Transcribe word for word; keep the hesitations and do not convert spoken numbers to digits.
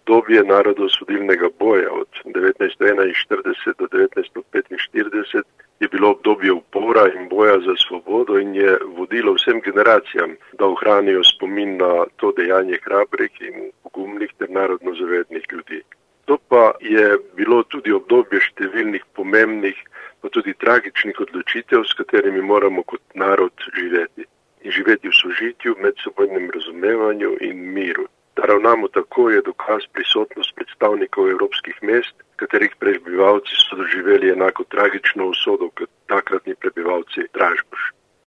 obdobje narodnoosvobodilnega boja od devetnajststo enainštirideset do devetnajststo petinštirideset je bilo obdobje upora in boja za svobodo in je vodilo vsem generacijam, da ohranijo spomin na to dejanje hrabrih in pogumnih ter narodno zavednih ljudi. To pa je bilo tudi obdobje številnih pomembnih, pa tudi tragičnih odločitev, s katerimi moramo kot narod živeti. In živeti v sožitju, medsebojnem razumevanju in miru. Da ravnamo tako, je dokaz prisotnost predstavnikov evropskih mest, katerih prebivalci so doživeli enako tragično usodo kot takratni prebivalci Dražbe.